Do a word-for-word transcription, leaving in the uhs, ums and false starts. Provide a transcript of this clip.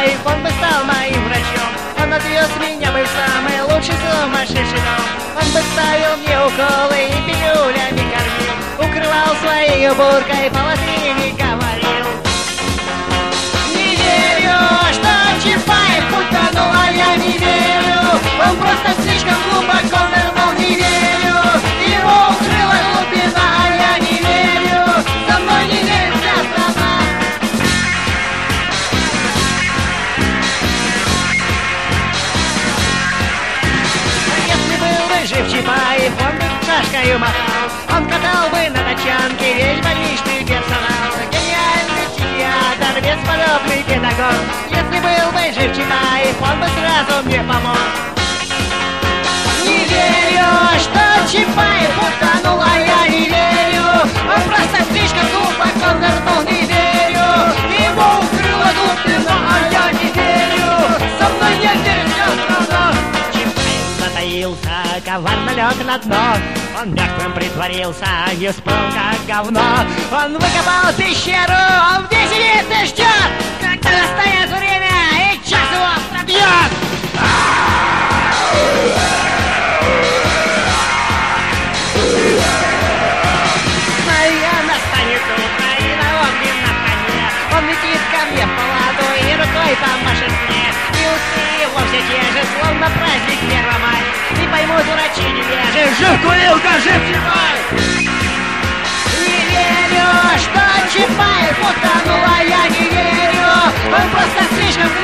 Чапаев, он бы стал моим врачом. Он отвез меня бы в самый лучший сумасшедший дом. Он бы ставил мне уколы и пилюлями кормил. Укрывал своей буркой, по латыни говорил. Не верю, что Чапаев утонул, а я не верю. Он просто слишком глубоко нырнул, не верю. Его укрыла глубина, а я не верю. Со мной не верит вся страна. Если был бы жив Чапаев, он бы шашкою махал. Он катал бы на тачанке весь больничный персонал. Гениальный психиатр, бесподобный педагог. Если был бы жив Чапаев, он бы сразу мне помог. Не верю, что Чапаев утонул, а я не верю. Он просто слишком глубоко нырнул, не верю. Его укрыла глубина, а я не верю. Со мной не верит вся страна. Чапаев затаился, коварно лег на дно. Он мертвым притворился, не спал как говно. Он выкопал пещеру, он где сидит и ждет, когда настанет время и час его пробьет. Наверное, станет Украина, он на коне. Он летит ко мне в палату и рукой помашет мне. И усы его все те же, словно праздник Первомай. Не поймут врачи невежи, жив курилка, жив Чапаев. Не верю, что Чапаев утонул, а я не верю. Он просто слишком